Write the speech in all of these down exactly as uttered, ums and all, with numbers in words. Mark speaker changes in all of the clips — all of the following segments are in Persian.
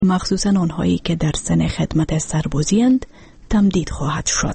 Speaker 1: مخصوصاً آنهایی که در سن خدمت سربازی‌اند تمدید خواهد شد.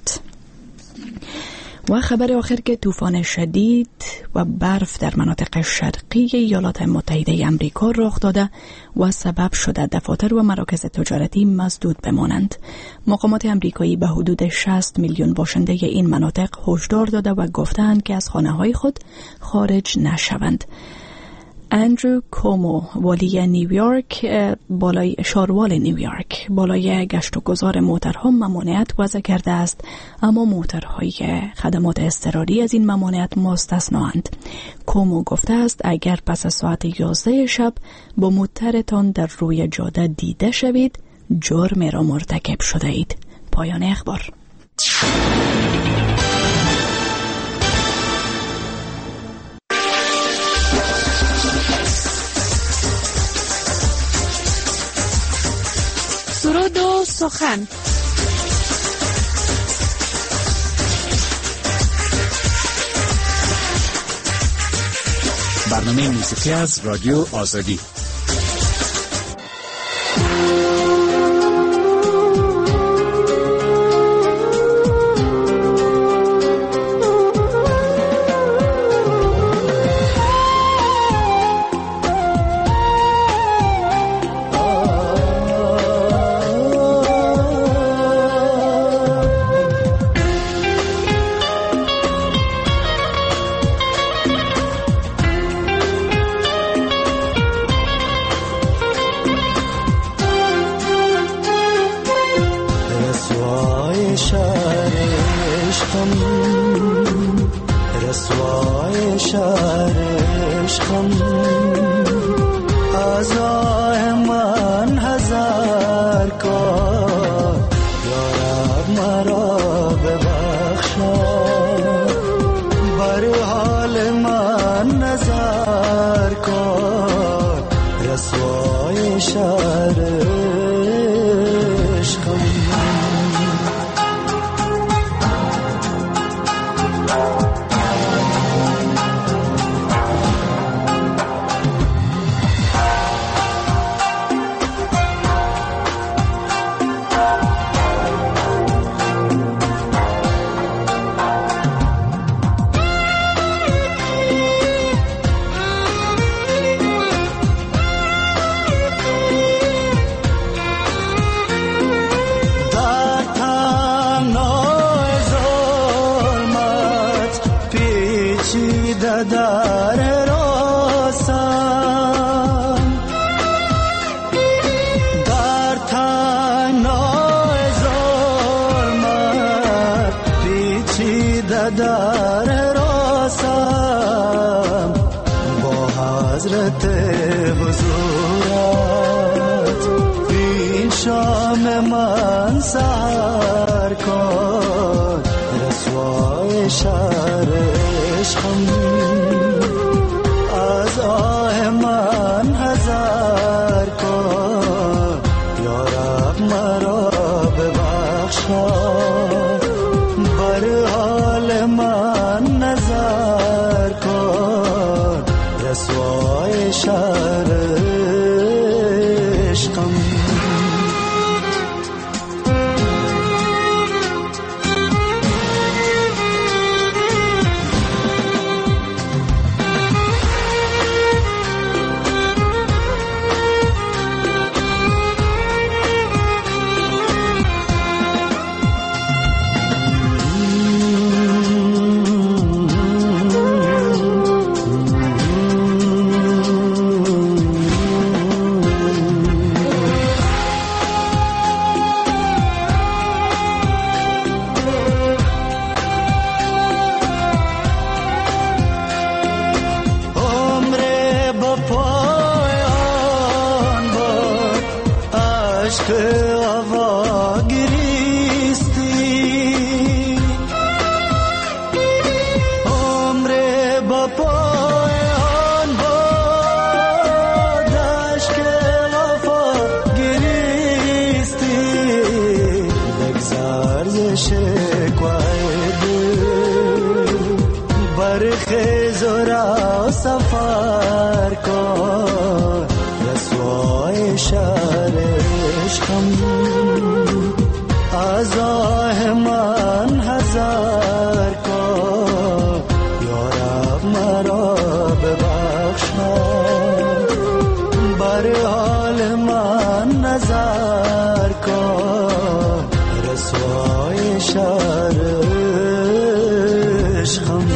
Speaker 1: و خبر آخر که طوفان شدید و برف در مناطق شرقی ایالات متحده آمریکا رخ داده و سبب شده دفاتر و مراکز تجارتی مسدود بمانند. مقامات آمریکایی به حدود شصت میلیون باشنده این مناطق هشدار داده و گفتند که از خانه‌های خود خارج نشوند. اندرو کومو والی نیویورک بالای شاروال نیویورک بالای گشت و گذار موترها ممانعت وضع کرده است، اما موترهای خدمات اضطراری از این ممانعت مستثنااند. کومو گفته است اگر پس از ساعت یازده شب با موترتان در روی جاده دیده شوید جرم را مرتکب شده اید. پایان اخبار.
Speaker 2: سرود و سخن.
Speaker 3: برنامه موسیقی از رادیو آزادی.
Speaker 4: سفر کن رسوای شهر عشقم از آه من هزار کن یارب مرا ببخشا بر حال من نظر کن رسوای شهر عشقم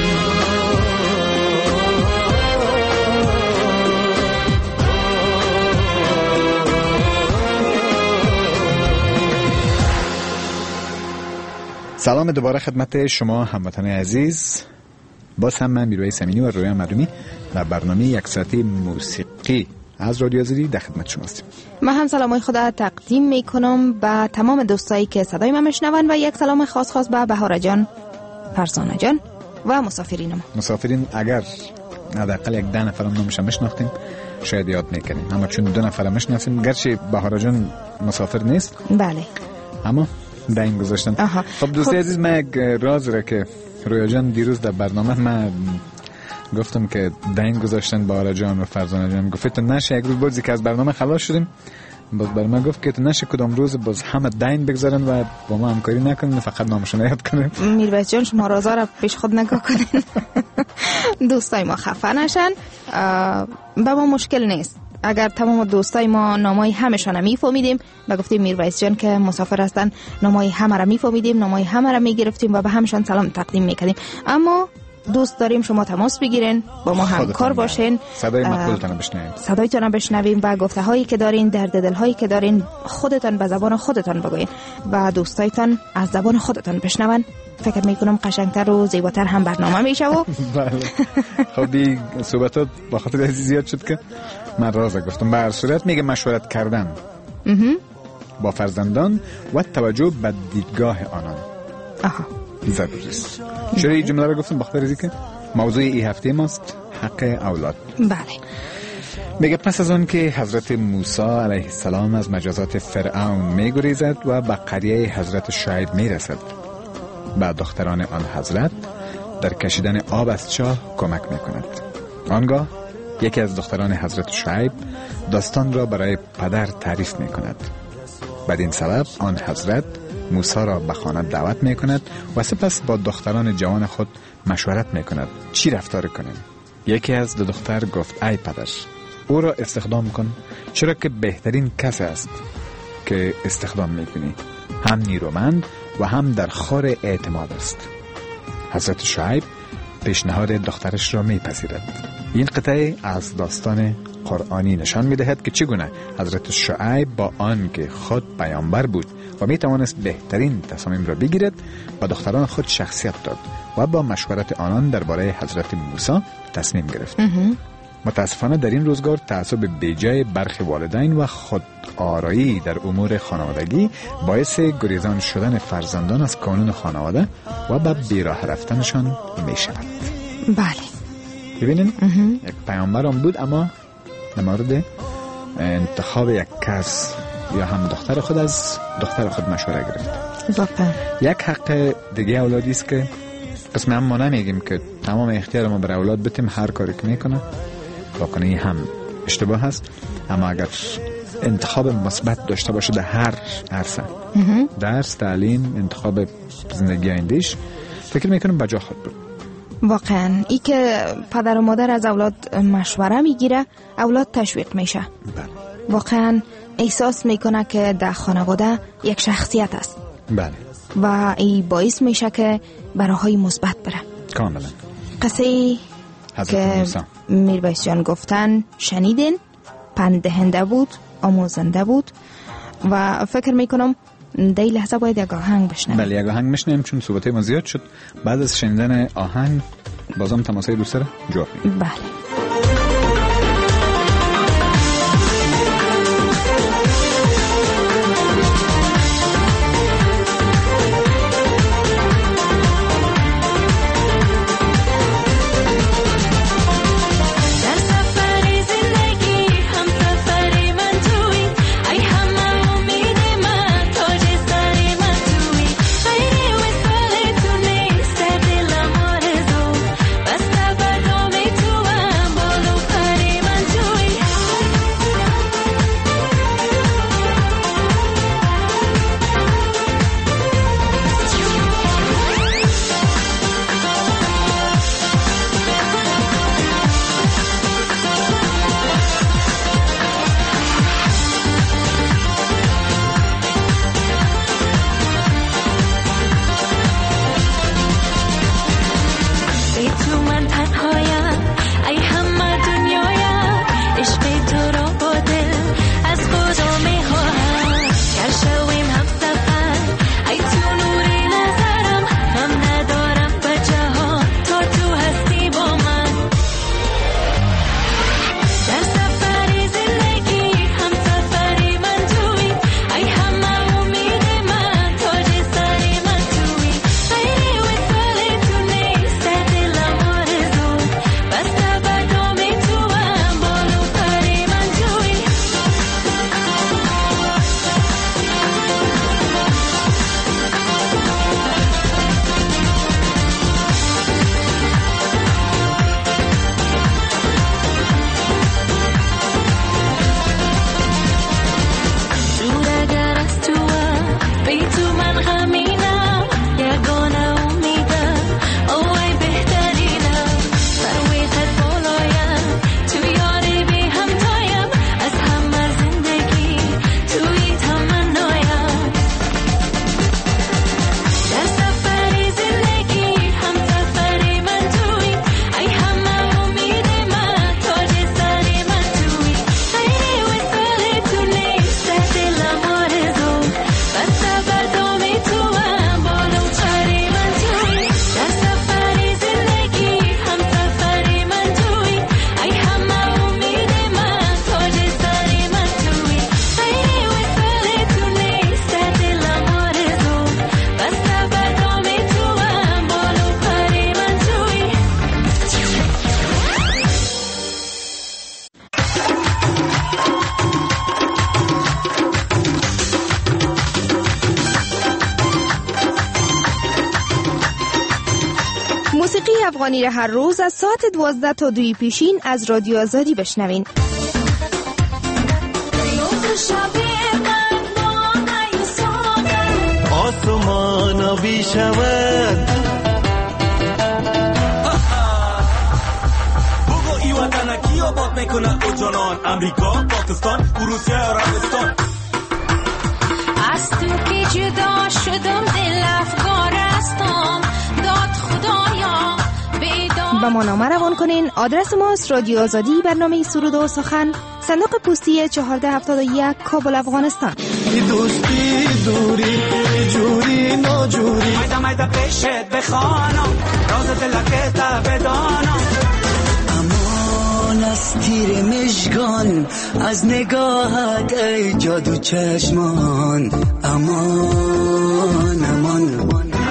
Speaker 5: سلام دوباره خدمت شما هموطنان عزیز. باز هم من میرویس امینی و رویا مردمی در برنامه یک ساعته موسیقی از رادیو آزادی در خدمت شما هستیم.
Speaker 2: من هم سلامای خدا تقدیم میکنم به تمام دوستایی که صدای من میشنون و یک سلام خاص خاص به بهاره جان، فرزانه جان و مسافرین ما.
Speaker 5: مسافرین اگر حداقل یک ده نفر نامش میشناختیم شاید یاد میکنیم، اما چون دو نفر میشناسیم گرچه بهاره جان مسافر نیست
Speaker 2: بله
Speaker 5: اما دین گذاشتن.
Speaker 2: آها.
Speaker 5: خب دوستی عزیز، من یک راز را که رویا جان دیروز در برنامه من گفتم که دین گذاشتن بهاره جان و فرزانه جان، گفت تو نشه یک روز بازی که از برنامه خلاص شدیم باز بر من گفت که تو نشه کدام روز باز همه دین بگذارن و با ما همکاری نکنن، فقط نامشون یاد کنیم.
Speaker 2: میرویس جان شما رازا را پیش خود نگاه کنین. دوستای ما خفه نشن، با ما مشکل نیست. اگر تمام دوستای ما نامای همشون رو میفهمیدیم و گفتیم میرویس جان که مسافر هستن نامای همه رو میفهمیدیم، نامای همه رو میگرفتیم و به همشون سلام تقدیم میکردیم، اما دوست داریم شما تماس بگیرین، با ما همکار باشین،
Speaker 5: صدای مقبولتون بشنویم،
Speaker 2: صدایتون بشنویم و گفته هایی که دارین، درد دل هایی که دارین خودتون به زبان خودتون بگوین و دوستایتون از زبان خودتون بشنون. فکر میکنم قشنگتر و زیباتر هم برنامه میشه. و
Speaker 5: بله خب دی صحبتات با خاطر زیاد شد که من راز گفتم. به هر صورت میگه مشورت کردن با فرزندان و توجه به دیدگاه آنان
Speaker 2: آها
Speaker 5: ضروری است. چرا این جمله رو گفتم؟ بخاطر اینکه موضوع این هفته ماست حق اولاد.
Speaker 2: بله.
Speaker 5: میگه پس از اون که حضرت موسی علیه السلام از مجازات فرعون میگریزد و به قریه حضرت شعیب میرسد، به دختران آن حضرت در کشیدن آب از چاه کمک میکند. آنگاه یکی از دختران حضرت شعیب داستان را برای پدر تعریف میکند. بدین سبب آن حضرت موسی را به خانه دعوت میکند و سپس با دختران جوان خود مشورت میکند چی رفتار کنیم. یکی از دو دختر گفت ای پدر، او را استخدام کن، چرا که بهترین کس است که استخدام میکنی، هم نیرومند و هم در خور اعتماد است. حضرت شعیب پیشنهاد دخترش را میپذیرد. این قطعه از داستان قرآنی نشان میدهد که چگونه حضرت شعیب با آن که خود پیامبر بود و میتوانست بهترین تصامیم را بگیرد با دختران خود شخصیت داد و با مشورت آنان درباره حضرت موسی تصمیم گرفت. متاسفانه در این روزگار تعصب بیجای برخی والدین و خود آرایی در امور خانوادگی باعث گریزان شدن فرزندان از قانون خانواده و به بیراه رفتنشان می شود.
Speaker 2: بله.
Speaker 5: ببینین یک پیامبر هم بود اما در مورد انتخاب یک کس یا هم دختر خود از دختر خود مشوره گرفت.
Speaker 2: واقعا
Speaker 5: یک حق دیگه اولادی است که قسم هم ما نمیگیم که تمام اختیار ما برای اولاد بتیم هر کاری که میکنه واقعی هم اشتباه هست، اما اگر انتخاب مثبت داشته باشه در هر عرصه، درس، تعلیم، انتخاب زندگی آیندهش، فکر میکنم بجا خود بود.
Speaker 2: واقعا ای که پدر و مادر از اولاد مشوره میگیره اولاد تشویق میشه.
Speaker 5: بله.
Speaker 2: واقعا احساس میکنه که در خانواده یک شخصیت است.
Speaker 5: بله.
Speaker 2: و ای باعث میشه که براهای مثبت بره.
Speaker 5: کاملا.
Speaker 2: قصه که میرویس جان گفتن شنیدین، پندهنده بود، آموزنده بود و فکر میکنم در این لحظه باید یک آهنگ بشنویم.
Speaker 5: بله یک آهنگ بشنویم چون صحبت ما زیاد شد. بعد از شنیدن آهنگ بازم تماسای دوسته را جواب میدیم.
Speaker 2: بله.
Speaker 6: تو
Speaker 2: موسیقی افغانی را هر روز از ساعت دوازده تا دوی پیشین از رادیو آزادی بشنوین.
Speaker 4: آسمان آبی شود بگو ای وطن کی آباد میکنه او جانان امریکا، پاکستان، روسیه، عربستان.
Speaker 6: از تو که جدا شدم دل افغانستان داد خدایا بیدار.
Speaker 2: با ما نامه روان کنین. آدرس ماست رادیو آزادی، برنامه سرود و سخن، صندوق پستی چهارده هفتاد و یک، کابل، افغانستان.
Speaker 4: دوستی دوری جوری ناجوری
Speaker 7: مایده مایده پیشت بخوانم راز دلت بدانم.
Speaker 4: امان از تیر مشگان از نگاهت ای جادو چشمان. امان امان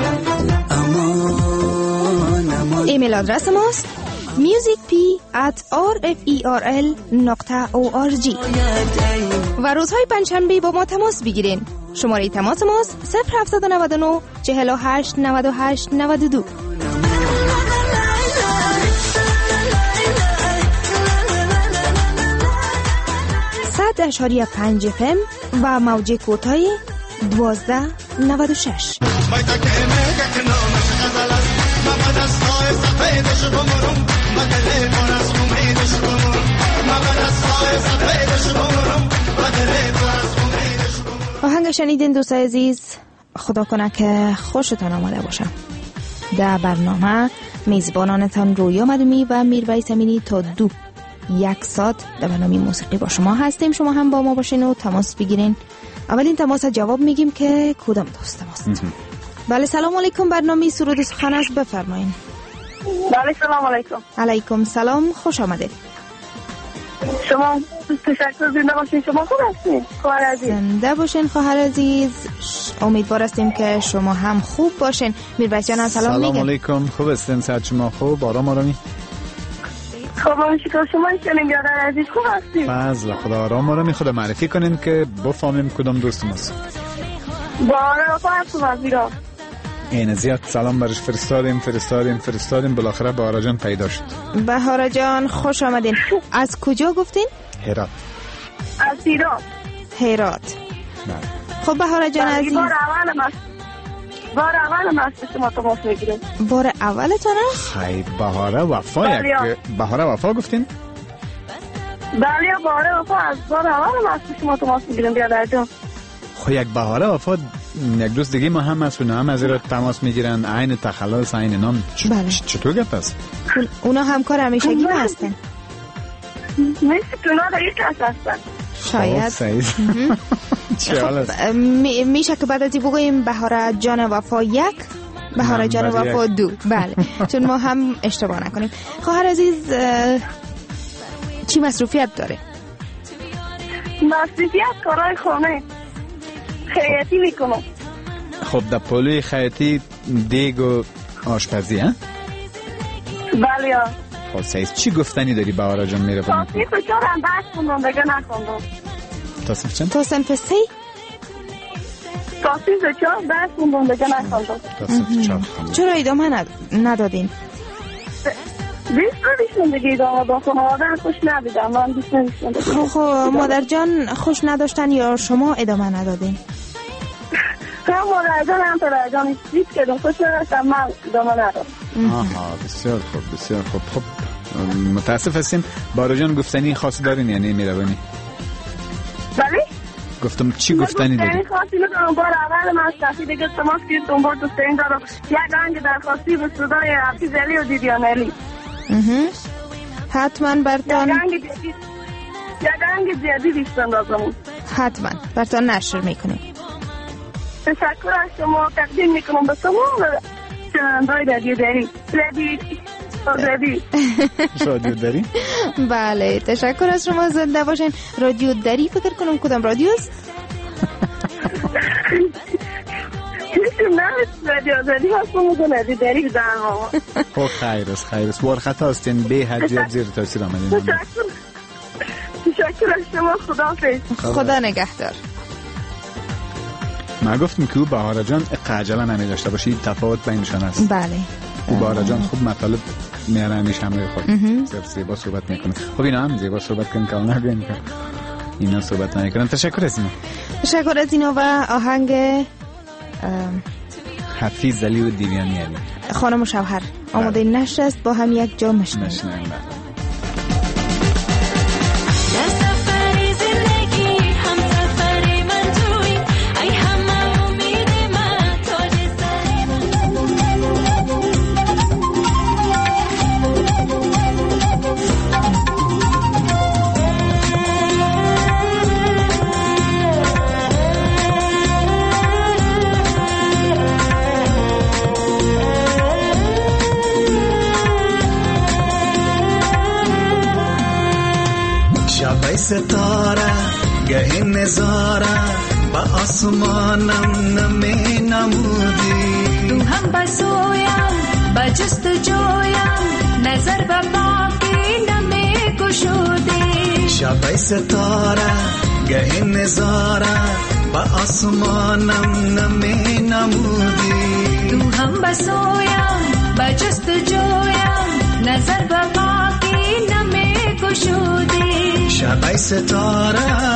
Speaker 4: امان امان.
Speaker 2: ایمیل آدرس ماست musicp at rferl نقطه org و روزهای پنجشنبه با ما تماس بگیرین. شماره تماس ماست صفر هفتصد و نود و نه چهل و هشت نود و هشت نود و دو. صد اشاری پنج اف ام و موج کوتاه دوازده نود و شش. آهنگ شنیدین دوستای عزیز. خدا کنه که خوشتان آمده باشه. در برنامه میزبانانتان رویا مدومی و میرویس امینی تا دو یک ساعت در برنامه موسیقی با شما هستیم. شما هم با ما باشین و تماس بگیرین. اولین تماس جواب میگیم که کدام دوست تماس. بله سلام علیکم، برنامه سرود و سخن است، بفرمایین.
Speaker 8: بله سلام علیکم.
Speaker 2: علیکم سلام، خوش آمدید.
Speaker 8: شما تشکر، زنده باشین. شما خوب هستین خواهر عزیز؟
Speaker 2: زنده باشین خواهر عزیز. امیدوار هستیم که شما هم خوب باشین. میرویس جان سلام میگم.
Speaker 5: سلام علیکم، خوب هستین؟ صحت شما خوب؟ آرام آرامی؟
Speaker 8: خب شکر. شما چنین برادر عزیز خوب هستین؟
Speaker 5: فضل خدا. آرام آرامی. خدا معرفی کنین که بفهمیم کدام دوست ماست.
Speaker 8: باره وفا هستم از ایران.
Speaker 5: این زیاد سلام برش فرستادیم فرستادیم فرستادیم بالاخره بهارا جان پیدا شد.
Speaker 2: بهارا جان خوش آمدین. از کجا گفتین؟
Speaker 5: هرات.
Speaker 8: از ایران.
Speaker 2: هرات. خب بهارا جان عزیز،
Speaker 8: بار اول ما بار اول ما شما تماس میگیریم.
Speaker 2: بار اولتونه؟
Speaker 5: خیلی بهارا وفا. یک بهارا وفا گفتین؟
Speaker 8: بله باره وفا از بار اول ما شما تماس میگیریم برادر جان.
Speaker 5: خب یک بهارا وفا یک دوست دیگه ما هم از اونها هم از ایران تماس میگیرن. عین تخلص عین نام.
Speaker 2: بله.
Speaker 5: چطور گفت است؟
Speaker 2: اونا همکار همیشگی ما هستن.
Speaker 8: مثل اونا در یک کس هستن.
Speaker 2: شاید.
Speaker 5: چه حال است؟
Speaker 2: میشه که بعد از این بگوییم بهارا جان وفا یک، بهارا جان وفا دو. بله چون ما هم اشتباه نکنیم. خواهر عزیز چی مصروفیت داره؟
Speaker 8: مصروفیت کارهای خانه خیاطی میکنم.
Speaker 5: خب در پلوی خیاطی دیگ و آشپزی ها؟
Speaker 8: بله ها.
Speaker 5: خب سعید چی گفتنی داری بهارا جان؟ میره
Speaker 8: تا صنف چهار هم درس خوندم دیگه نخوندم.
Speaker 5: تا صنف چند؟
Speaker 2: تا صنف سه؟
Speaker 8: تا صنف چهار درس خوندم دیگه نخوندم.
Speaker 5: تا صنف چهار خوندم.
Speaker 2: چرا ادامه ندادین؟
Speaker 8: بیست ندیشتم دیگه ادامه دادم. مادر خوش ندیدم. من بیست ندیشتم.
Speaker 2: خب مادر جان خوش نداشتن یا شما ادامه ندادین؟
Speaker 8: هم مادر جان هم پدر جان بیست کردم خوش نداشتم، من ادامه ندادم.
Speaker 5: آها بسیار خوب بسیار خوب. خب متاسف هستیم. بهارا جان گفتنی خاص دارین یعنی میروانی؟
Speaker 8: بله؟
Speaker 5: گفتم چی گفتنی داری؟
Speaker 8: گفتنی خاصی ندارم. بار اول من شخصی دیگه تماس کردم با دوستین دارم. یک آهنگ درخواستی به صدای حافظ علی و دیدیان علی.
Speaker 2: حتما برتان
Speaker 8: یک آهنگ جدید یک آهنگ جدید ایستان دازمون.
Speaker 2: حتما برتان نشر میکنیم.
Speaker 8: تشکر از شما تقدیم میکنم به شما شنونده‌های رادیو دری. رادیو رادیو
Speaker 5: رادیو دری؟
Speaker 2: بله تشکر از شما. زنده باشین. رادیو دری فکر کنم کدام رادیو است؟
Speaker 8: نه رادیو دری هستم و رادیو دری بزنم.
Speaker 5: خب خیر است خیر است. وار خطا هستین به حد زیاد زیر تاثیر آمدین.
Speaker 8: تشکر تشکر از شما. خداحافظ.
Speaker 2: خدا نگهدار.
Speaker 5: ما گفتم که او بهارا جان عجله نمی داشته باشه. تفاوت بینشان است.
Speaker 2: بله
Speaker 5: بارا جان خوب مطالب میاره همیشه همراه خود زیاد زیبا صحبت میکنه. خب اینا هم زیبا صحبت کن که اونها بیان کن اینا صحبت نمیکنن. تشکر از اینا
Speaker 2: تشکر از اینا و آهنگ
Speaker 5: حفیظ علی و دیویانی علی
Speaker 2: خانم شوهر آماده نشر است با هم یک جا مشنویم.
Speaker 4: ستاره گه نظاره با آسمانم نمی نمودی
Speaker 6: تو هم بسویم با جست جویم نظر به باقی نمی کشودی
Speaker 4: شب ستاره گه نظاره با آسمانم نمی نمودی
Speaker 6: تو هم بسویم با جست جویم نظر به باقی نمی کشودی
Speaker 4: شب ستاره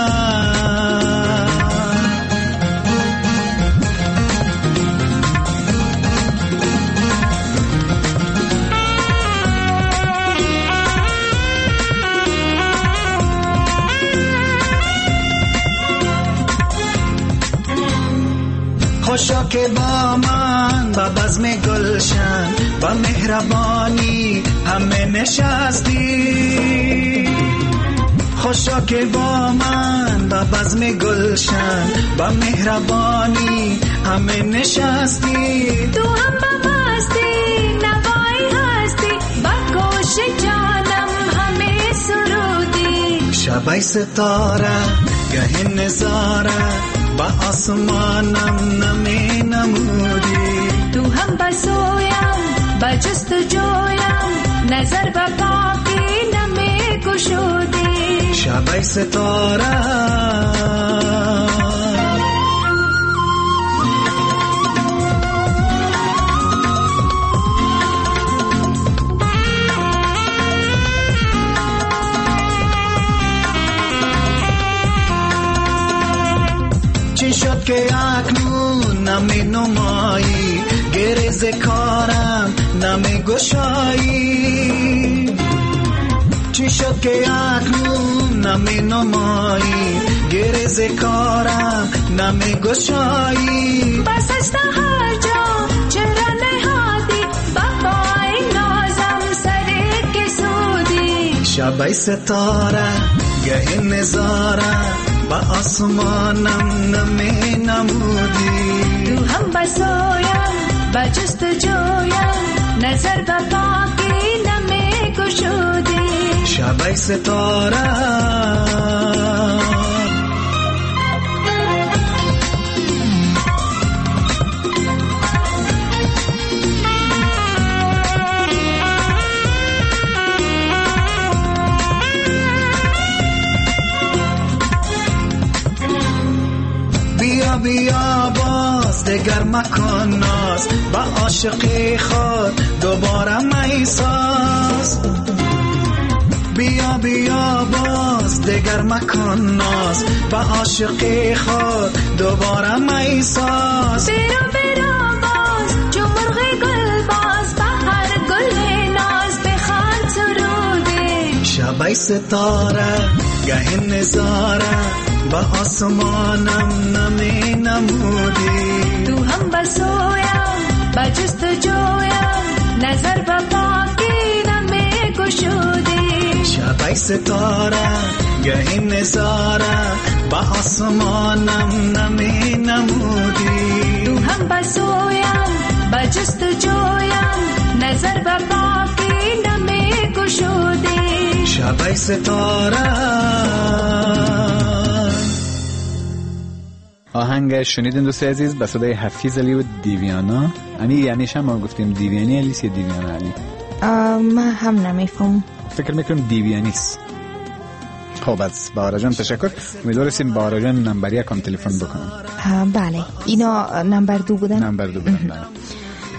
Speaker 4: خوشا که با من با بزم گلشن با مهربانی همه نشستی خوشا که با من با بزم گلشن با مهربانی همه نشستی
Speaker 6: تو هم با مستی نوایی هستی با کوش جانم همه سرودی
Speaker 4: شب ستاره گه نظاره با آسمانم نمی نمودی
Speaker 6: تو هم بسویم با جست جویم نظر به باقی نمی کشودی
Speaker 4: شب ستاره چی شد که اکنون نمی نمایی گریز کارم نمی گشایی چی شد که اکنون نمی نمایی گریز کارم نمی گشایی
Speaker 6: بس است هر جا چرا نهادی بابای نازم سری که سودی
Speaker 4: شب ستاره گه نظاره با آسمانم نمی نمودی
Speaker 6: تو هم بسویم با جست جویم نظر به باقی نمی کشودی
Speaker 4: شب ستاره بیا بیا باز دگر مکن ناز با عاشقی خود دوباره میساز بیا بیا باز دگر مکن ناز با عاشقی خود دوباره میساز
Speaker 6: برو برو باز جو مرغ گل باز با هر گل ناز بخوان سرودی
Speaker 4: شب ستاره گه نظاره با آسمانم نمی نمودی
Speaker 6: تو هم بسویم با جست جویم نظر به باقی نمی کشودی
Speaker 4: شب ستاره گه نظاره با آسمانم نمی نمودی
Speaker 6: تو هم بسویم با جست جویم نظر به باقی نمی کشودی
Speaker 4: شب ستاره.
Speaker 5: آهنگ شنیدین دوست عزیز به صدای حفیظ علی و دیویانا. امی یعنی شما ما گفتیم دیویانی علی سی دیویانا علی؟
Speaker 2: من هم نمیفهم.
Speaker 5: فکر میکنم دیویانیست. خب از بهاره جان تشکر. امیدوارستیم بهاره جان نمبر یک هم تلفن بکنم.
Speaker 2: بله اینا نمبر دو بودن.
Speaker 5: نمبر دو بودن.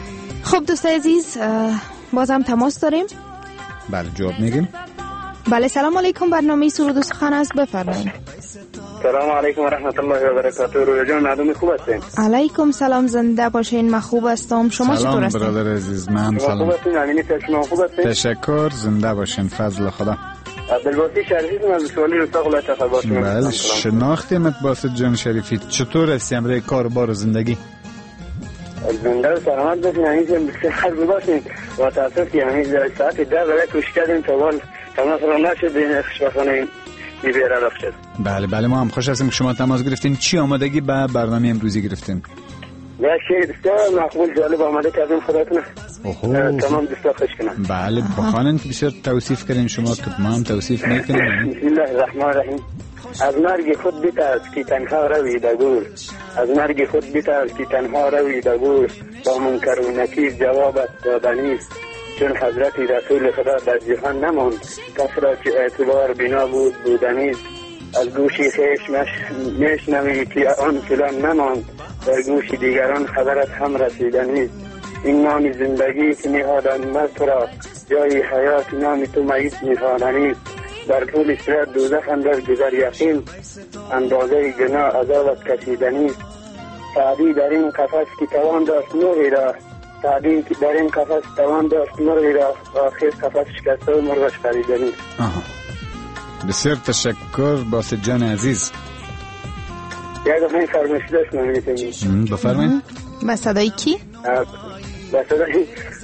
Speaker 2: خب دوست عزیز، بازم تماس داریم.
Speaker 5: بله جواب میگیم.
Speaker 2: بله سلام علیکم، برنامه سرود و سخن است، بفرمایید.
Speaker 9: سلام علیکم و رحمت الله و برکاته. رویا جان معلوم خوب هستین؟
Speaker 2: علیکم سلام، زنده باشین. من خوب هستم، شما چطور هستین؟
Speaker 5: سلام برادر عزیز، من سلام.
Speaker 9: خوب هستین؟ امینی شما خوب هستین؟
Speaker 5: تشکر، زنده باشین، فضل خدا.
Speaker 9: عبدالباسط شریفی من سوالی رو ساقل تفضل باشم.
Speaker 5: بله شناختی متباسط جان شریفی، چطور هستی امروز کار بار و زندگی؟
Speaker 9: زنده و سلامت باشین، همین بسیار باشین. و تاسف که همین ساعت ده برای کوشش کردیم تا وال تماس را نشد این خوشبختانه میبیره رفت شد.
Speaker 5: بله بله ما هم خوش هستیم که شما تماس گرفتین. چی آمادگی به برنامه امروزی گرفتین؟
Speaker 9: یک شعر بسیار مقبول جالب آماده کردیم خداتون تمام دوستا خوش کنم.
Speaker 5: بله بخوانن که بسیار توصیف کردین شما که ما هم توصیف میکنیم.
Speaker 9: بسم الله الرحمن الرحیم. از مرگ خود بترس که تنها روی در گور، از مرگ خود بترس که تنها روی در گور، با منکر و نکیر جوابت دادنیست، چون حضرت رسول خدا در جهان نماند، کس را که اعتبار بنا بود بودنیست. از گوشی خیش میشنوی که آن فلان نماند، در گوش دیگران خبرت هم رسیدنیست. این نام زندگی که نهادن مرد تو را، جای حیات نام تو میت نهادنیست. در طول صراط دوزخ اندر گذر یقین، اندازه گناه عذابت کشیدنیست. سعدی در این قفس که توان داشت مرغی را، سعدی در این قفس توان داشت مرغی را، آخر قفس شکسته و مرغش خریدنیست.
Speaker 5: بسیار تشکر باسط جان عزیز.
Speaker 9: یک دفعه این فرمایشی داشت نمیتونیم
Speaker 5: بفرمایید.
Speaker 2: با صدای کی؟
Speaker 9: با صدای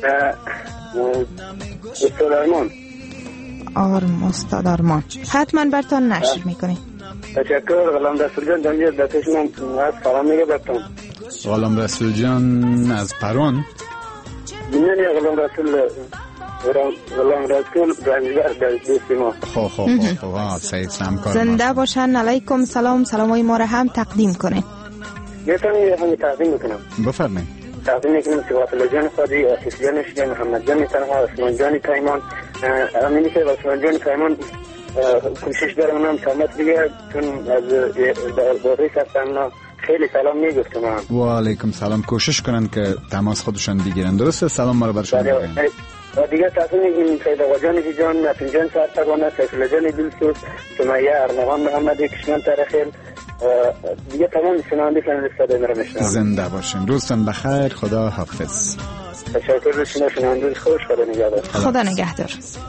Speaker 9: استاد آرمان.
Speaker 2: آرم استاد آرمان حتما برتان نشر میکنی.
Speaker 9: تشکر. غلام رسول جان دنیا دستش من از سلام میگه برتان.
Speaker 5: غلام رسول جان از پرون؟
Speaker 9: نه غلام رسول غلام رسول برنجبر در دوست ما.
Speaker 5: خب خب خب سعید سمکار
Speaker 2: زنده باشن. علیکم سلام، سلامای ما را هم تقدیم کنه.
Speaker 9: میتونی همین تقدیم میکنم.
Speaker 5: بفرمایید.
Speaker 9: تقدیم میکنم سوات الله جان خادی، آسیف جان شجاع، محمد جان تنها، عثمان جان پیمان. امینی که عثمان جان پیمان کوشش دارم اونم سلامت بگه، چون از بازی هستم خیلی سلام میگفتم.
Speaker 5: و علیکم سلام. کوشش کنن که تماس خودشان بگیرن. درسته؟ سلام ما رو برشون بگیرن.
Speaker 9: و دیگه تحصیل میگیم سید آقا جان جان، نسیم جان سرطبانه، سیف الله جان دلسوز، سمیه ارنوان محمد کشمان ترخیل، دیگه تمام شنونده کنند استاده مرا میشنم.
Speaker 5: زنده باشین، روزتان بخیر، خدا حافظ.
Speaker 9: تشکر از شما شنونده خوش، خدا نگهدار.
Speaker 2: خدا نگهدار.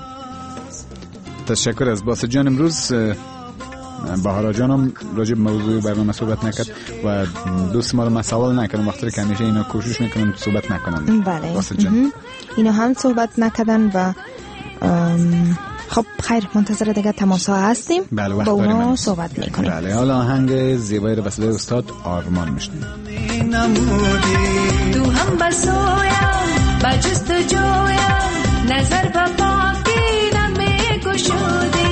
Speaker 5: تشکر از باسط جان. امروز بهارا جانم راجع به موضوع برنامه صحبت نکرد و دوست ما رو مسئول نکردن، وقتی که همیشه اینا کوشش میکنن صحبت نکنن.
Speaker 2: بله
Speaker 5: باسط جان
Speaker 2: اینا هم صحبت نکردن و خب خیر منتظر دیگه تماس ها هستیم.
Speaker 5: بله وقت
Speaker 2: با اونا
Speaker 5: داریم
Speaker 2: صحبت میکنیم.
Speaker 5: بله حالا آهنگ زیبای رو وسیله استاد آرمان میشنیم.
Speaker 6: تو هم بسویم با جست و جویم، نظر با پاکی نمیگشودی.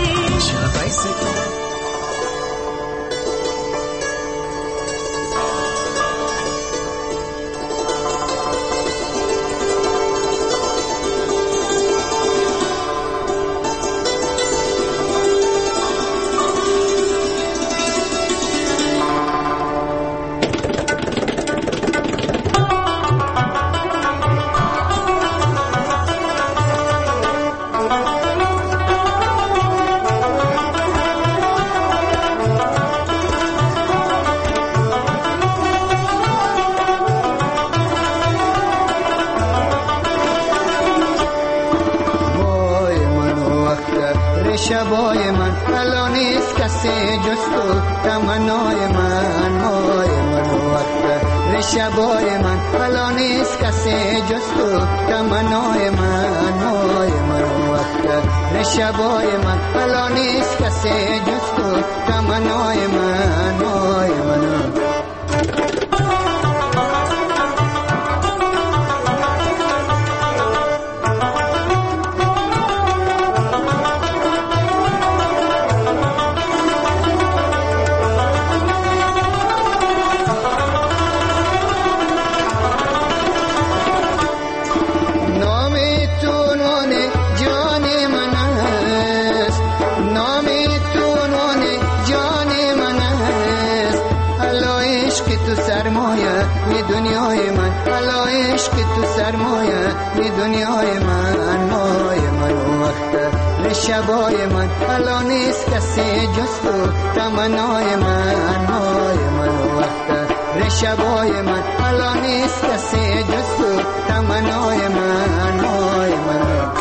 Speaker 4: شبای من الانیست کسی جستو تمنای من، مای من وقت شبای من الانیست کسی جستو تمنای من، مای من وقت شبای من الانیست کسی جستو تمنای من، مای من.
Speaker 10: Hello عشق تو سرمایه می دنیای من، حالا عشق تو سرمایه می دنیای من. مای من و وقت شبای من، حالا نیست کسی جز تو تمنای من. مای من و وقت شبای من، حالا نیست کسی جز تو تمنای من. مای من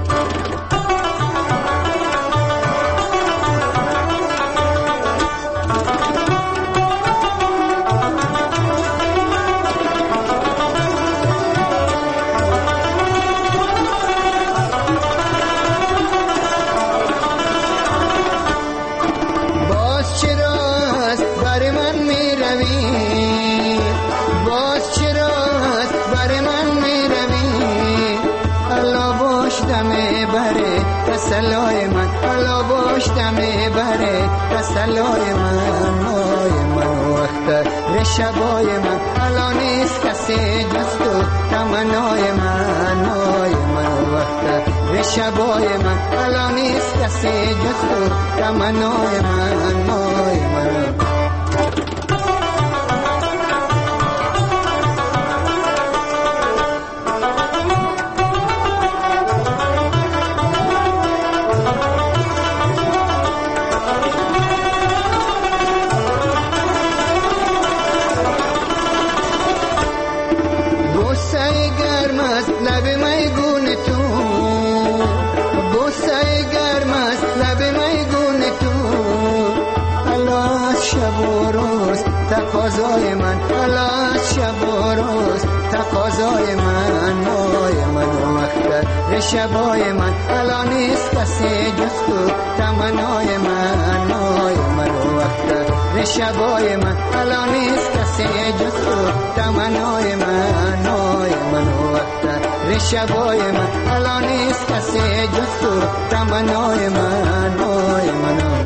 Speaker 10: تسلای من، حالا باشتم بره تسلای من. مای من وقت شبای من، حالا نیست کسی جز تو تمنای من. مای من وقت شبای من، حالا نیست کسی جز تو تمنای من. مای من تقاضای من، حالا شب و روز تقاضای من. مای من وقت شبای من، حالا نیست کسی جز تو تمنای من. مای من وقت شبای من، حالا نیست کسی جز تو تمنای من. مای من وقت شبای من، حالا نیست کسی جز تو تمنای من. مای من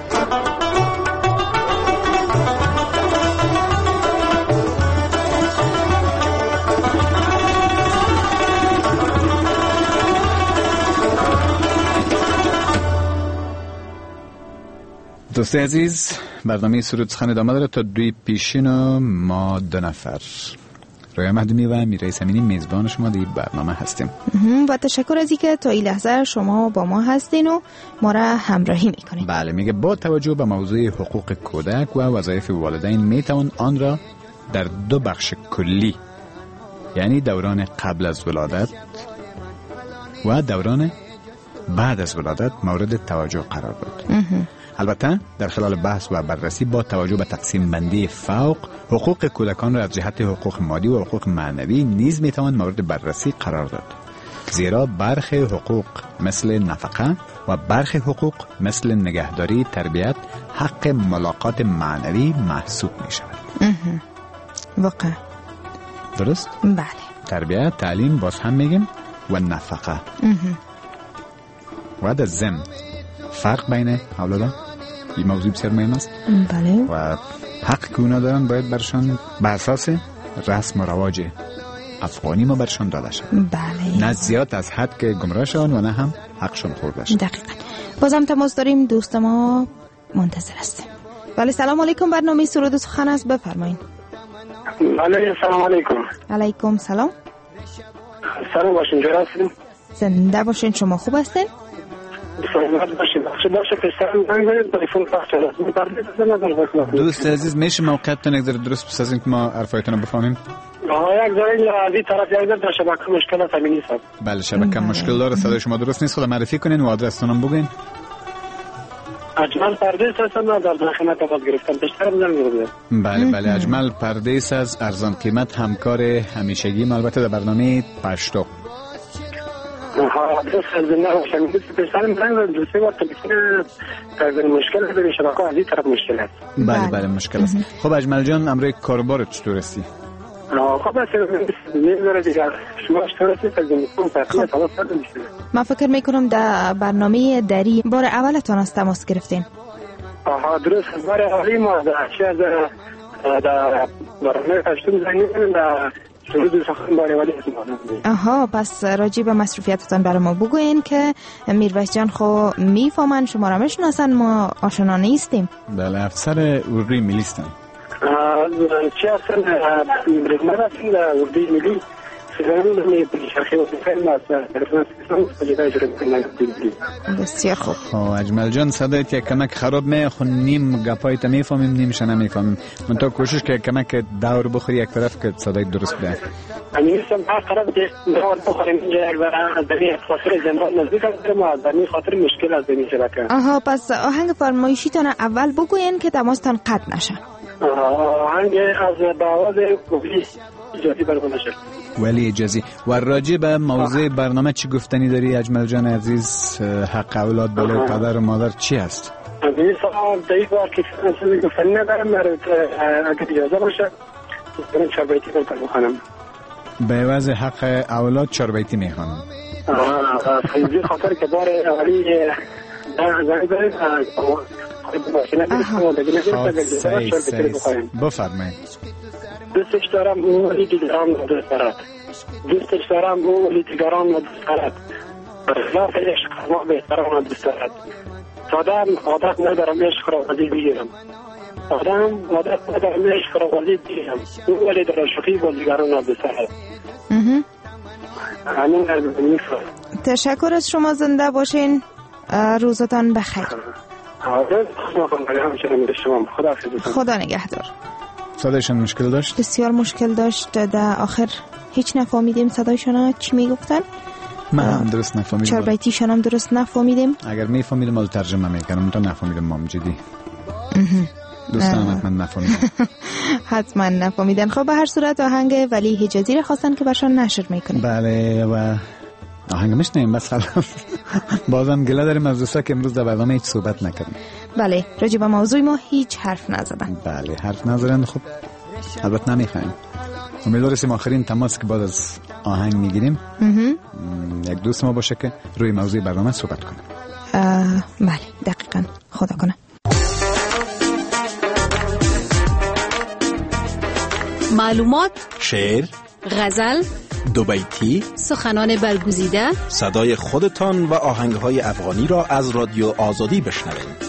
Speaker 5: دوست عزیز، برنامه سرود سخن ادامه داره تا دوی پیشین و ما دو نفر رویا مهدومی و میرای امینی میزبان شما در برنامه هستیم
Speaker 2: و تشکر از اینکه تا این لحظه شما با ما هستین و ما را همراهی میکنین.
Speaker 5: بله، میگه با توجه به موضوع حقوق کودک و وظایف والدین میتوان آن را در دو بخش کلی، یعنی دوران قبل از ولادت و دوران بعد از ولادت مورد توجه قرار داد. البته در خلال بحث و بررسی با توجه به تقسیم بندی فوق، حقوق کودکان را از جهت حقوق مادی و حقوق معنوی نیز میتوان مورد بررسی قرار داد، زیرا برخی حقوق مثل نفقه و برخی حقوق مثل نگهداری، تربیت، حق ملاقات معنوی محسوب می شود.
Speaker 2: واقعا
Speaker 5: درست؟
Speaker 2: بله.
Speaker 5: تربیت، تعلیم باز هم میگیم و نفقه. و در ضمن فرق بین اولادان این موضوع بسیار مهم است.
Speaker 2: بله.
Speaker 5: و حق که اونا دارن باید برشان به اساس رسم و رواج افغانی ما برشان داده شد.
Speaker 2: بله.
Speaker 5: نه زیاد از حد که گمراه شون و نه هم حقشون خورده شد.
Speaker 2: دقیقاً. بازم تماس داریم، دوست ما منتظر هستیم. بله، سلام علیکم، برنامه سرود و سخن است، بفرمایید.
Speaker 9: بله، سلام علیکم.
Speaker 2: علیکم سلام.
Speaker 9: سلام باشین، جواب هستین؟
Speaker 2: زنده باشین، شما خوب هستین؟
Speaker 9: سلامت باشین. بخش باشه پسرم زنگ زنید تلفن پخش شد.
Speaker 5: دوست عزیز، میشه موقعیتتون یک ذره درست بسازین که ما حرفایتون رو بفهمیم؟
Speaker 9: آها، یک ذره از این طرف یک ذره در شبکه مشکل است، همین نیست.
Speaker 5: بله، شبکه مشکل داره، صدای شما درست نیست. خود معرفی کنین و آدرستون هم بگین.
Speaker 9: اجمل پردیس هستم، در خدمت باز گرفتم. پشترم زنگ زدم.
Speaker 5: بله بله، اجمل پردیس از ارزان قیمت، همکار همیشگی ما البته در برنامه پشتو.
Speaker 9: ها، درست از نه شما پسرم زنگ دو سه وقت تلفن مشکل داره، شبکه از این طرف مشکل است.
Speaker 5: بله بله مشکل است. خب اجمل جان، امروز کاربارت چطور هستی؟
Speaker 9: خب نمیداره دیگر شما چطور هستید؟ از این تقریبا سلام سلام میشه.
Speaker 2: من فکر میکنم در برنامه دری بار اولتون از تماس گرفتین.
Speaker 9: آها، درست. بار اولی ما در چه از در برنامه پشتون زنگ میکنیم در سرود سخن بار اولی هستیم.
Speaker 2: آها، پس راجع به مصروفیتتان برای ما بگوین که میرویس جان خو میفهمن شما را میشناسن، ما آشنا نیستیم.
Speaker 5: بله، افسر اوری میلیستن.
Speaker 9: چی هستن برنامه هستن در اردوی ملی سیزنون می شرخی و فیلم است درسته سیزن اجرا میکنن.
Speaker 2: بسیار خوب.
Speaker 5: خب اجمل جان صدایت یک کمک خراب می خو نیم گپایت میفهمیم نیمش نمیفهمیم. من تو کوشش که کمک دور بخوری یک طرف که صدای درست بیاد.
Speaker 9: امیرسم هر طرف دور بخوریم اینجا برای دنی خاطر زندان نزدیک است ما دنی خاطر مشکل از دنی شبکه.
Speaker 2: آها پس آهنگ فرمایشیتان اول بگوین که تماستان قطع نشه.
Speaker 9: آهنگ از باواز ولی اجازی برگونه شد.
Speaker 5: ولی اجازی و راجع به موضوع برنامه چی گفتنی داری اجمل جان عزیز؟ حق اولاد بالای پدر و مادر چی است؟
Speaker 9: این سوال دایی بار که چیزی گفتنی ندارم اگر اجازه باشه برم چاربیتی کنم بخونم.
Speaker 5: به عوض حق اولاد چاربیتی میخوانم.
Speaker 9: خیلی خاطر که بار اولی زنگ داریم
Speaker 5: بفرمایید.
Speaker 9: دوستش دارم او ولی دیگران دوست دارد. دوستش دارم او ولی دیگران دوست دارد. برخلاف عشق ما بهتران دوست دارد. آدم عادت ندارم عشق را ولی بگیرم. آدم عادت ندارم عشق را ولی بگیرم. او ولی در عشقی با دیگران دوست دارد. همین از میفرد.
Speaker 2: تشکر از شما، زنده باشین، روزتان بخیر. خدا نگهدار.
Speaker 5: صدایشان مشکل داشت؟
Speaker 2: بسیار مشکل داشت. در آخر هیچ نفهمیدیم صدایشان چی میگفتن.
Speaker 5: من هم درست نفهمیدم.
Speaker 2: چاربیتیشان هم درست نفهمیدیم.
Speaker 5: اگر میفهمیدم ولی ترجمه میکنم تو نفهمیدم. مام جدی دوستان حتما نفهمیدم.
Speaker 2: حتما نفهمیدن. خب به هر صورت آهنگ ولی حجازی را خواستن که برشان نشر میکنیم.
Speaker 5: بله و آهنگ میشنیم. بس خلاص بازم گله داریم از دوستا که امروز در برنامه هیچ صحبت نکردیم.
Speaker 2: بله راجع به موضوع ما هیچ حرف نزدن.
Speaker 5: بله حرف نزدن. خب البته نمیخوایم. امیدواریم آخرین تماس که بعد از آهنگ میگیریم یک دوست ما باشه که روی موضوع برنامه صحبت کنه.
Speaker 2: بله دقیقاً. خدا کنه.
Speaker 11: معلومات،
Speaker 3: شعر،
Speaker 11: غزل،
Speaker 3: دو بیتی،
Speaker 11: سخنان برگزیده،
Speaker 3: صدای خودتان و آهنگ‌های افغانی را از رادیو آزادی بشنوید.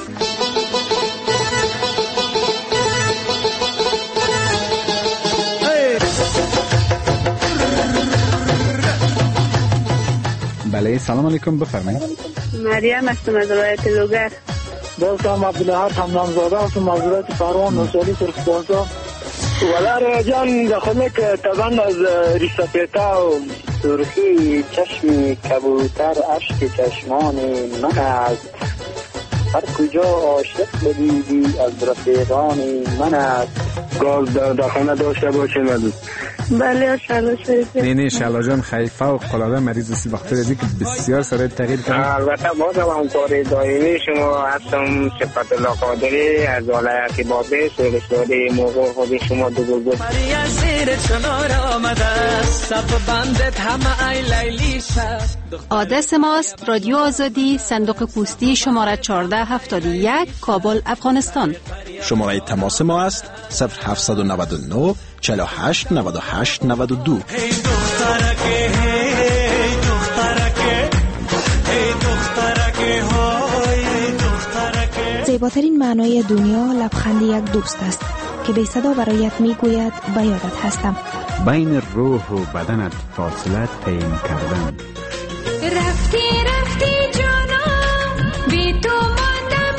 Speaker 5: بله سلام علیکم بفرمایید.
Speaker 8: مریم هستم از ولایت لوگر.
Speaker 9: دوستم عبدالحق حمامزاده هستم مزرعه پروان نوشالی سرخبازا. ولاره جان داخل که طبعا از ریسپیتا و سرخی چشم کبوتر عشق چشمان من است. هر کجا عاشق بدیدی از رفیقان من است. گاز در داخل داشته باشه ندید.
Speaker 8: بله شالا شریفه.
Speaker 5: نه نه شالا جان خیلی فوق العاده مریض سی وقت دیدی که بسیار سر تغییر کرد.
Speaker 9: البته بازم همکاری دائمی شما هستم. صفت الله قادری از ولایت بابل سرسوری موقع خود شما دو دو دو
Speaker 6: مریا زیر چنار آمده سب بندت همه ای لیلی شد.
Speaker 11: آدرس ماست رادیو آزادی، صندوق پستی شماره چهارده هفتاد و یک، کابل، افغانستان.
Speaker 3: شماره تماس ما است صفر هفت نه نه چهل و هشت نود و هشت نود و دو.
Speaker 6: هی دخترکه هی دخترکه هی دخترکه های دخترکه.
Speaker 2: زیباترین معنای دنیا لبخند یک دوست است که بی صدا برایت میگوید به یادت هستم.
Speaker 5: بین روح و بدنت فاصله تعیین کردن.
Speaker 6: رفتی رفتی جانم بی تو ماندم.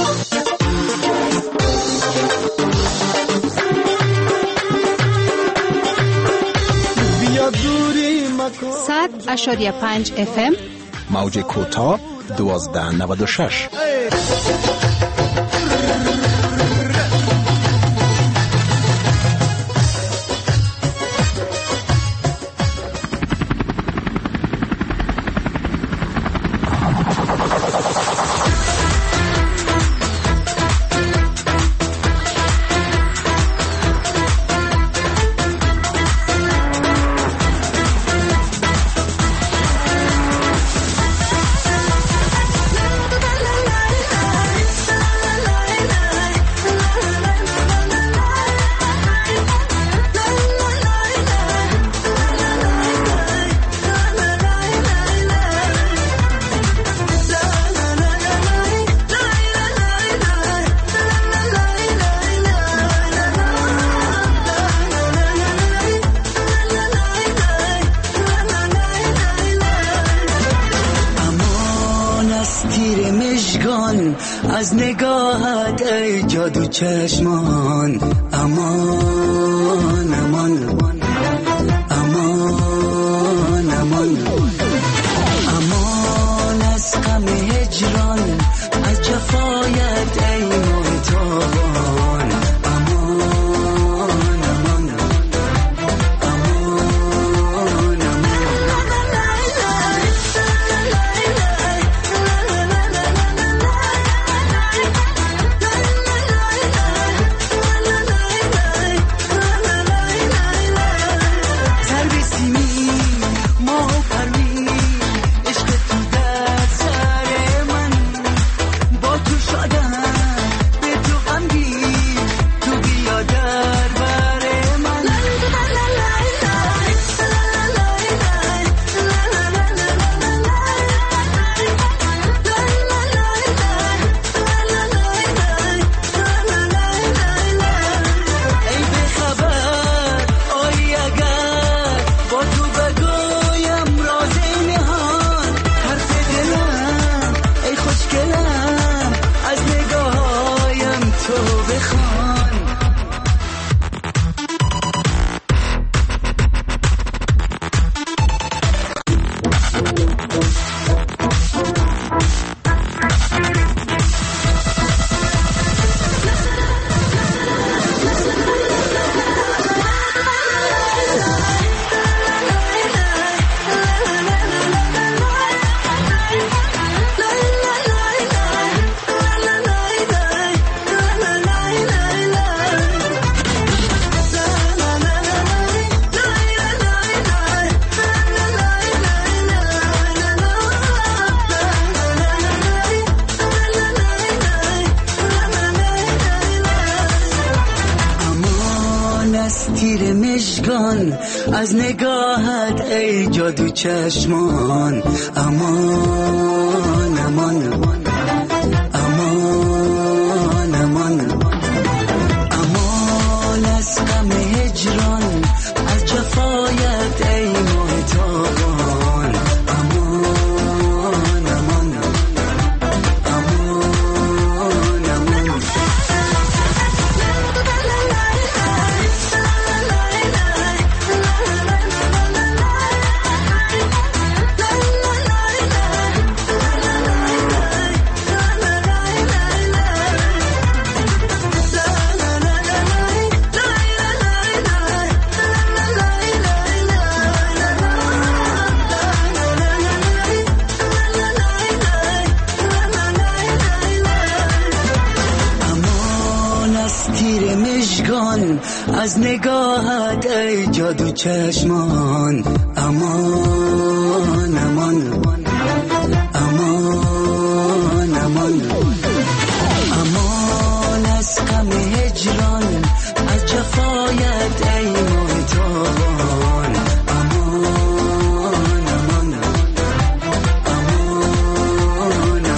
Speaker 11: صد اشاریه پنج اف ام
Speaker 3: موج کوتاه دوازده نود و شش.
Speaker 4: از نگاهت ای جادو چشمان امان امان امان امان امان از غم هجران از جفایت ای محتابان امان امان امان سر به سیمی ماه و پروین عشق تو در سر من با تو شدم به تو غمگین تو بیا در بر من ای به خبر آی اگر با تو بگویم راز نهان حرف دلم ای خوشگلم از نگاهایم تو بخوان امان از تیر مژگان از نگاهت ای جادو چشمان امان امان امان امان امان از غم هجران از جفایت ای محتابان امان امان امان امان امان از تیر مژگان از نگاهت ای جادو چشمان امان امان امان امان امان از غم هجران از جفایت ای محتابان امان امان امان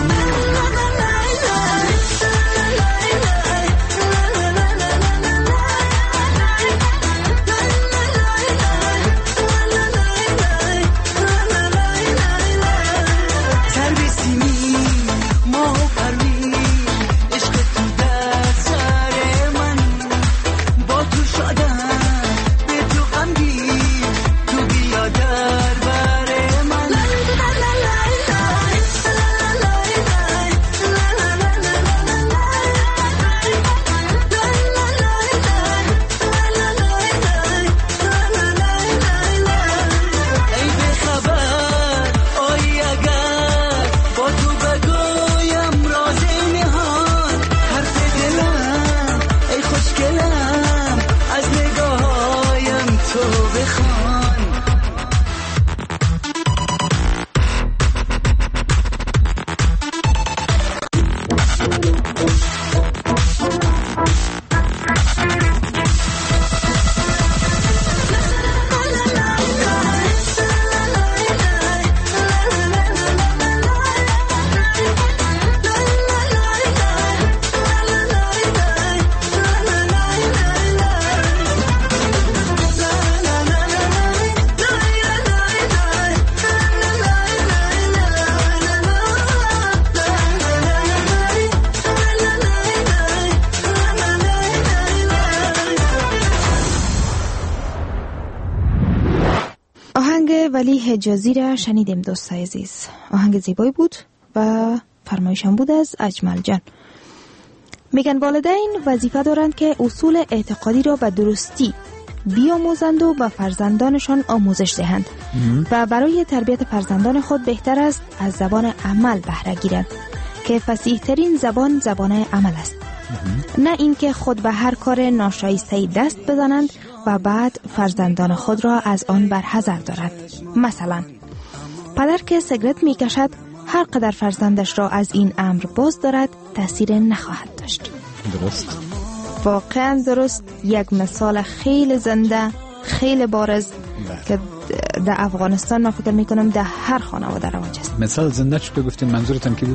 Speaker 2: ولی حجازی را شنیدیم دوستای عزیز. آهنگ زیبایی بود و فرمایشم بود از اجمل جان. میگن والدین وظیفه دارند که اصول اعتقادی را به درستی بیاموزند و به فرزندانشان آموزش دهند و برای تربیت فرزندان خود بهتر است از زبان عمل بهره گیرند که فصیح ترین زبان زبان عمل است. نه اینکه خود به هر کار ناشایسته دست بزنند و بعد فرزندان خود را از آن برحذر دارد. مثلا پدر که سیگارت میکشد هر قدر فرزندش را از این امر باز دارد تأثیر نخواهد داشت.
Speaker 5: درست،
Speaker 2: واقعا درست. یک مثال خیلی زنده، خیلی بارز که در افغانستان من فکر میکنم در هر خانواده رواج است.
Speaker 5: مثال زنده چی گفتیم؟ منظورتم کی بود؟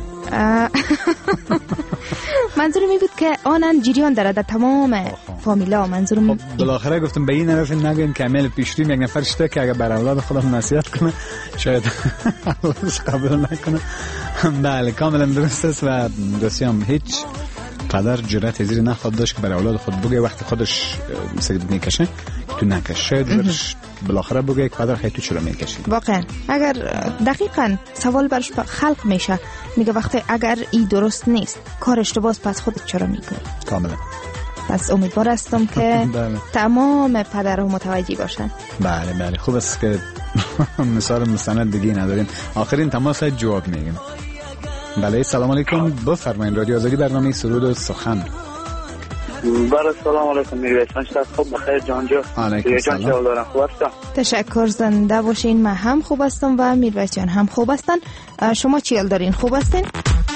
Speaker 2: منظورم این بود که آنن جریان داره در تمام فامیلا. منظورم
Speaker 5: خب بالاخره گفتم به این حرف نگوین که عمل پیشریم یک نفر شده که اگر بر اولاد خودم نصیحت کنه شاید اولادش قبول نکنه. بله کاملا درست است و دوستیام هیچ پدر جرأت زیر نخواد داشت که برای اولاد خود بگه وقتی خودش سیگارت میکشه تو نکش. شاید بالاخره بگه یک پدر خیلی تو چرا میکشی.
Speaker 2: واقعا اگر دقیقاً سوال برش خلق میشه، میگه وقتی اگر این درست نیست کار اشتباهه پس خودت چرا میکنی؟
Speaker 5: کاملا.
Speaker 2: پس امیدوار هستم که تمام پدرها متوجه باشن.
Speaker 5: بله بله خوب است که مثال مستند دیگه نداریم. آخرین تماس جواب میگیم. بله سلام علیکم، بفرمایید. رادیو آزادی برنامه سرود و سخن.
Speaker 9: بله سلام علیکم میرسان شد. خوب بخیر جان جو.
Speaker 5: علیکم سلام.
Speaker 9: دارم خوب هستم.
Speaker 2: تشکر، زنده باشین. من هم خوب هستم و میرویس جان هم خوب هستن. شما چی حال دارین؟ خوب هستین؟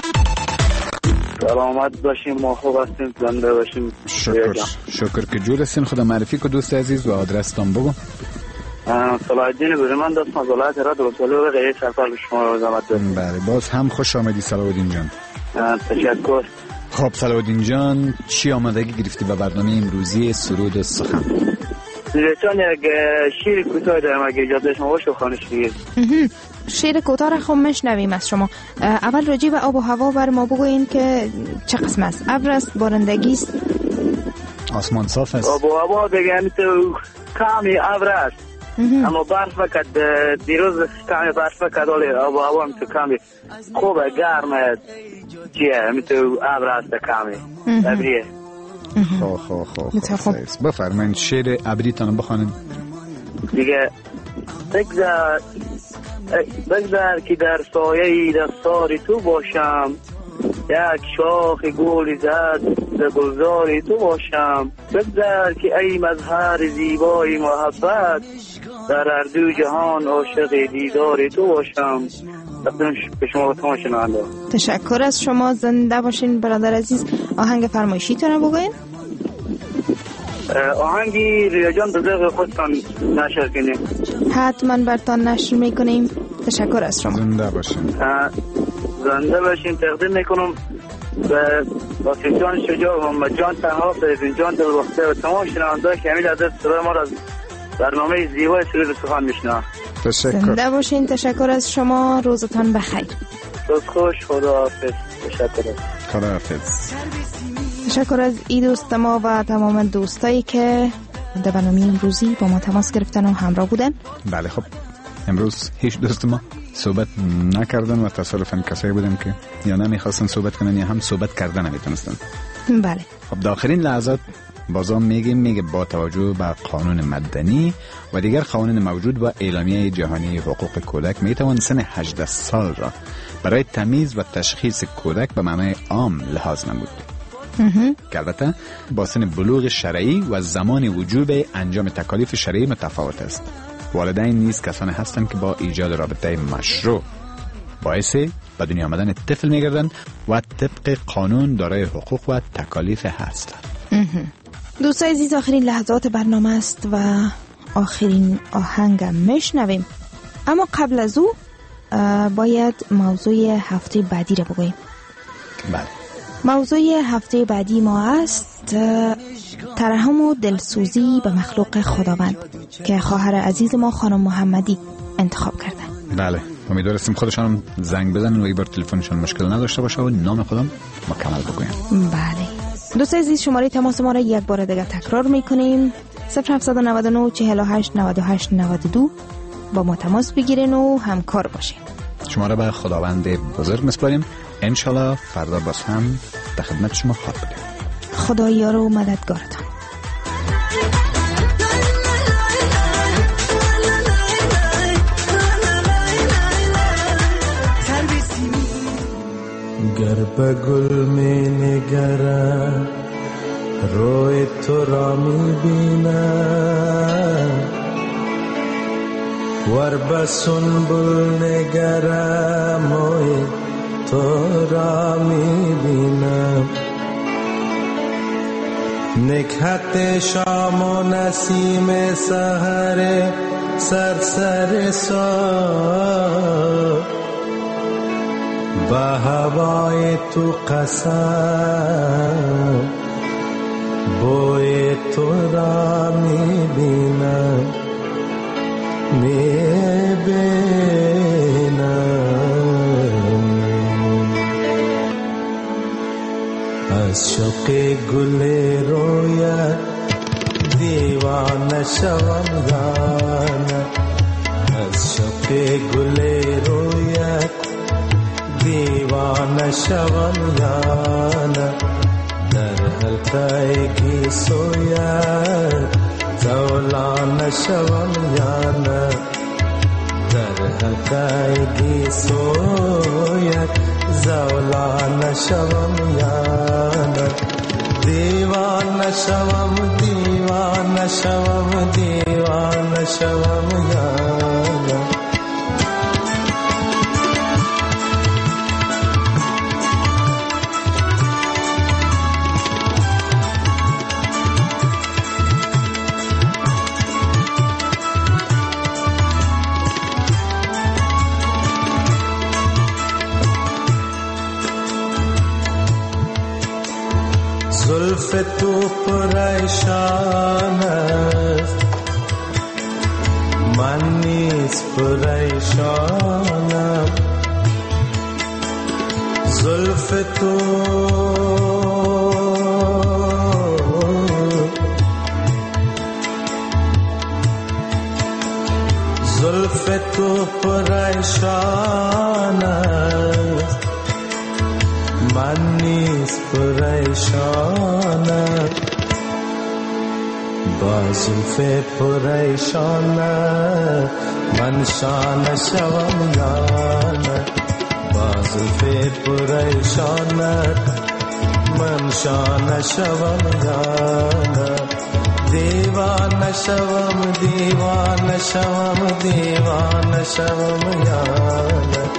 Speaker 9: سلامت باشین، ما خوب هستیم، زنده باشین.
Speaker 5: شکر شکر که جور هستین. خدا معرفی کو دوست عزیز و آدرستان بگو.
Speaker 9: صلاح الدین بریمان دست مزالات را درست ولی و غیر سرکار به شما رو زمت دارم.
Speaker 5: بله باز هم خوش آمدی صلاح الدین جان.
Speaker 9: تشکر.
Speaker 5: خب صلاح الدین جان چی آمادگی گرفتی به برنامه امروزی سرود و سخن؟
Speaker 9: چون یک شیر کوتاه دارم اگه اجازه شما باشه بخوانش دیگه.
Speaker 2: شیر کوتاه را خب میشنویم از شما. اول راجع به آب و هوا بر ما بگوین که چه قسم است؟ ابر است، بارندگی است؟
Speaker 5: آسمان صاف است.
Speaker 9: آب و هوا دیگه تو کمی ابر است. اما برف فقط دیروز کمی برف فقط ولی آب و هوا هم تو کمی خوبه، گرمه، چیه هم تو ابر است کمی ابریه.
Speaker 5: خب خب خب بفرمایید شعر ابریتان بخوانید
Speaker 9: دیگه. بگذار بگذار که در سایه دستار تو باشم، یک شاخ گل زد در گلزار تو باشم. بگذار که ای مظهر زیبای محبت، در هر دو جهان عاشق دیدار تو باشم. به شما تمام شنونده.
Speaker 2: تشکر از شما، زنده باشین برادر عزیز. آهنگ فرمایشی تونه بگوین؟
Speaker 9: آهنگی ریاجان به ذوق خودتان نشر کنیم.
Speaker 2: حتما برتان نشر میکنیم. تشکر از شما،
Speaker 5: زنده باشین.
Speaker 9: زنده باشین. تقدیم میکنم به واسه جان شجاع و جان تنها به جان دل وقته و تمام شنونده که همین عدد صدای ما را از برنامه زیبای سرود سخن میشنوند.
Speaker 5: تشکر.
Speaker 2: زنده باشین. تشکر از شما، روزتان بخیر.
Speaker 9: روز خوش. خداحافظ. تشکر.
Speaker 5: خداحافظ.
Speaker 2: تشکر از این دوست ما و تمام دوستایی که در برنامه امروزی با ما تماس گرفتن و همراه بودن.
Speaker 5: بله خب امروز هیچ دوست ما صحبت نکردن و تصادفاً کسایی بودن که یا نمیخواستن صحبت کنن یا هم صحبت کردن نمیتونستن.
Speaker 2: بله
Speaker 5: خب در آخرین لحظات بازم میگیم میگه با توجه به قانون مدنی و دیگر قوانین موجود و اعلامیه جهانی حقوق کودک میتوان سن هجده سال را برای تمیز و تشخیص کودک به معنای عام لحاظ نمود. که البته با سن بلوغ شرعی و زمان وجوب انجام تکالیف شرعی متفاوت است. والدین نیز کسانی هستند که با ایجاد رابطه مشروع باعث به دنیا آمدن طفل میگردند و طبق قانون دارای حقوق و تکالیف هستند.
Speaker 2: دوستای عزیز آخرین لحظات برنامه است و آخرین آهنگم میشنویم، اما قبل از او باید موضوع هفته بعدی را بگوییم.
Speaker 5: بله.
Speaker 2: موضوع هفته بعدی ما است ترحم و دلسوزی به مخلوق خداوند که خواهر عزیز ما خانم محمدی انتخاب کردن.
Speaker 5: بله امیدوارستیم خودشان زنگ بزنن و این بار تلفنشان مشکل نداشته باشه و نام خودم مکمل بگویم.
Speaker 2: بله دوستان عزیز شماره تماس ما را یک بار دیگه تکرار میکنیم: صفر هفت نه نه چهل و هشت نود و هشت نود و دو با ما تماس بگیرین و همکار باشین.
Speaker 5: شما را به خداوند بزرگ میسپاریم. انشالله فردا باز هم در خدمت شما خواهد بودیم.
Speaker 2: خدا یار و مددگارتان.
Speaker 12: گر به گل می نگرم روی تو را می بینم، ور به سنبل نگرم موی تو را می بینم. نکهت شام و نسیم سحر سرسر سا، به هوای تو قسم بوی تو را می بینم می بینم. از شوق گل رویت دیوانه شوم جانم، از شوق گل رویت دیوانه شوم جانم. در حلقه کی سویت زولانه شوم جانم، در حلقه کی سویت زولانه شوم جانم. دیوانه شوم دیوانه شوم دیوانه شوم جانم. زلف تو پریشان است من نیز پریشانم. زلف تو زلف تو پریشان است من نیز پریشانم. با زلف پریشانم من شانه شوم جانم، با زلف پریشانم من شانه شوم جانم. دیوانه شوم دیوانه شوم دیوانه شوم جانم،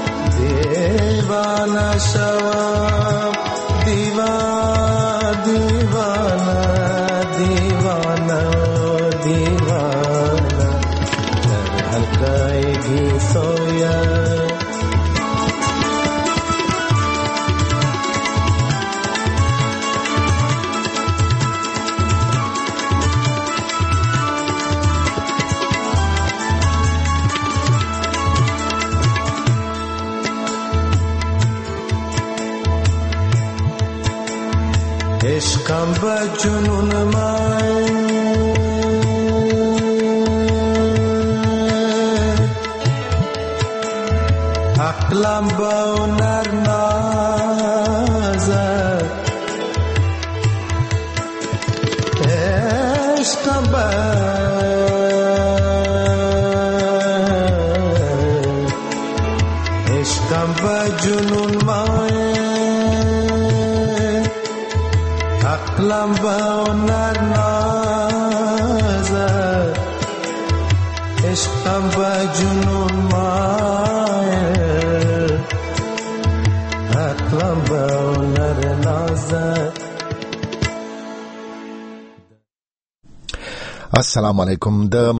Speaker 12: دیوانه شوم دیوانه دیوانه دیوانه دیوانه. در حلقه گی سویم عشقم به جنون من عقلم به هنر نازد. عشقم به عشقم به جنون من عقلم به هنر نازد. عشقم به جنون مایل عقلم به هنر نازد.
Speaker 13: السلام علیکم. د